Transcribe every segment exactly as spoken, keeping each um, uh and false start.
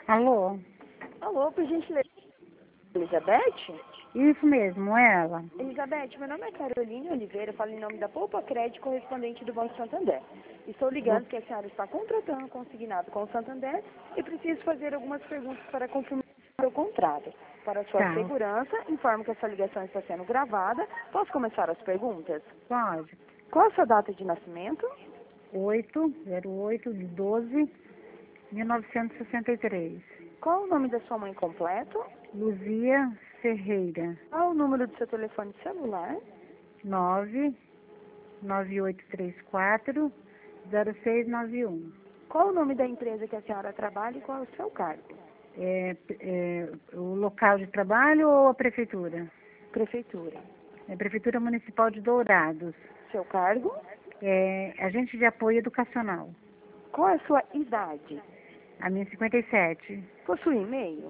Alô? Alô, por gentileza. Elizabeth? Isso mesmo, ela. Elizabeth, meu nome é Caroline Oliveira, falo em nome da Poupa Crédito, correspondente do Banco Santander. Estou ligando porque a senhora está contratando consignado com o Santander e preciso fazer algumas perguntas para confirmar o contrato. Para sua Tá, segurança, informo que essa ligação está sendo gravada. Posso começar as perguntas? pode. Qual a sua data de nascimento? oito, zero oito de doze, mil novecentos e sessenta e três. Qual o nome da sua mãe completo? Luzia Ferreira. Qual o número do seu telefone celular? nove nove oito três quatro zero seis nove um. Qual o nome da empresa que a senhora trabalha e qual é o seu cargo? É, é o local de trabalho ou a prefeitura? Prefeitura. É a Prefeitura Municipal de Dourados. Seu cargo? É agente de apoio educacional. Qual é a sua idade? A minha cinquenta e sete. Possui e-mail?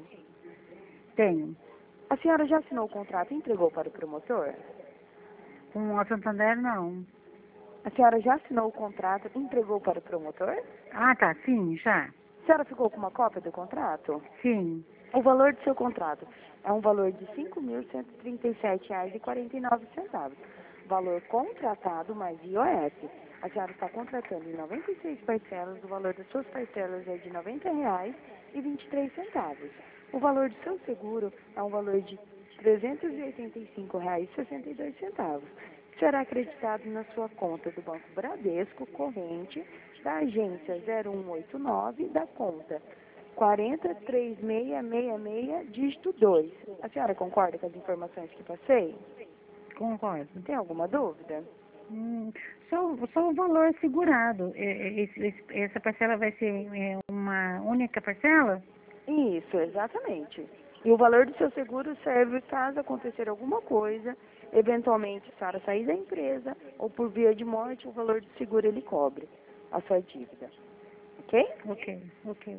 Tenho. A senhora já assinou o contrato e entregou para o promotor? Com a Santander, não. A senhora já assinou o contrato e entregou para o promotor? Ah, tá, sim, já. A senhora ficou com uma cópia do contrato? Sim. O valor do seu contrato é um valor de cinco mil cento e trinta e sete reais e quarenta e nove centavos. Valor contratado mais I O S. A senhora está contratando em noventa e seis parcelas, o valor das suas parcelas é de noventa reais e vinte e três centavos. O valor do seu seguro é um valor de trezentos e oitenta e cinco reais e sessenta e dois centavos. Será acreditado na sua conta do Banco Bradesco, corrente, da agência zero um oito nove, da conta quarenta, três seis seis seis, dígito dois. A senhora concorda com as informações que passei? Concordo. Tem alguma dúvida? Hum, só, só o valor segurado. É, é, esse- esse- essa parcela vai ser é, uma única parcela? Isso, exatamente. E o valor do seu seguro serve caso acontecer alguma coisa, eventualmente a senhora sair da empresa ou por via de morte, o valor do seguro ele cobre a sua dívida. Ok? Ok, ok.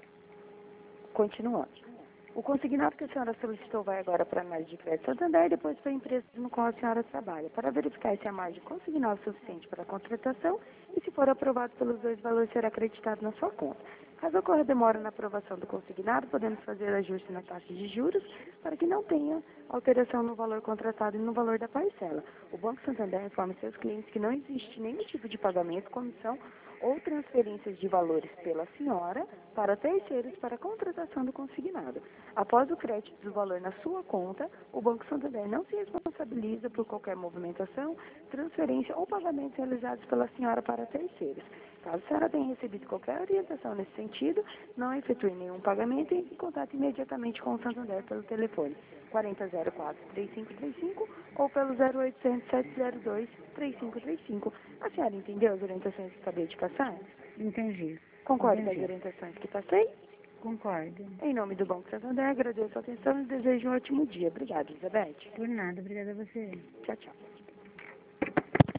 Continuando. O consignado que a senhora solicitou vai agora para a análise de crédito Santander e depois para a empresa no qual a senhora trabalha, para verificar se a margem consignal é suficiente para a contratação e, se for aprovado pelos dois valores, será acreditado na sua conta. Caso ocorra demora na aprovação do consignado, podemos fazer ajuste na taxa de juros para que não tenha alteração no valor contratado e no valor da parcela. O Banco Santander informa seus clientes que não existe nenhum tipo de pagamento, comissão ou transferências de valores pela senhora para terceiros para a contratação do consignado. Após o crédito do valor na sua conta, o Banco Santander não se responsabiliza por qualquer movimentação, transferência ou pagamentos realizados pela senhora para terceiros. Caso a senhora tenha recebido qualquer orientação nesse sentido, não efetue nenhum pagamento e entre em contato imediatamente com o Santander pelo telefone quarenta zero quatro, três cinco três cinco ou pelo zero oitocentos, sete zero dois, três cinco três cinco. A senhora entendeu as orientações que acabei de passar? Entendi. Concorda com as Entendi. orientações que passei? Concordo. Em nome do Banco Santander, agradeço a atenção e desejo um ótimo dia. Obrigada, Elizabeth. Por nada, obrigada a você. Tchau, tchau.